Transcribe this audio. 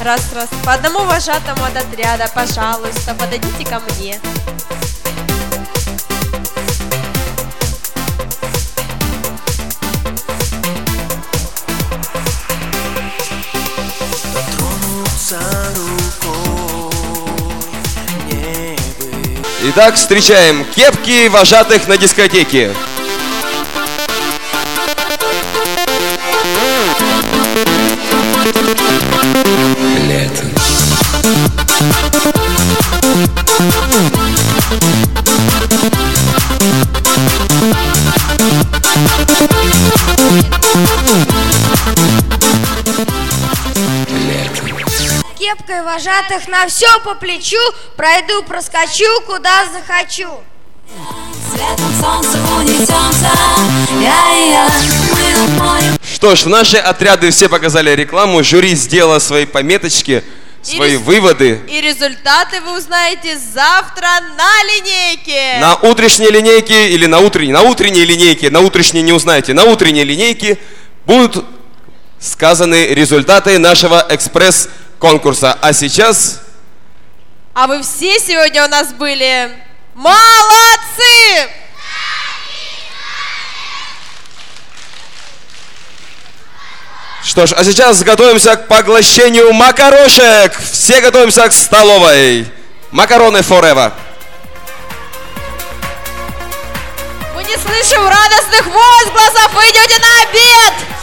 Раз. По одному вожатому от отряда, пожалуйста, подойдите ко мне. Итак, встречаем кепки вожатых на дискотеке. Лето. Кепкой вожатых на все по плечу, пройду, проскочу, куда захочу. Светом солнца унесемся, мы над морем. Что ж, наши отряды все показали рекламу, жюри сделало свои пометочки, свои выводы. И результаты вы узнаете завтра на линейке. На утренней линейке или на утренней линейке, на утренней не узнаете, на утренней линейке будут сказаны результаты нашего экспресс-конкурса. А сейчас... А вы все сегодня у нас были молодцы! Что ж, а сейчас готовимся к поглощению макарошек. Все готовимся к столовой. Макароны forever. Мы не слышим радостных возгласов, вы идете на обед!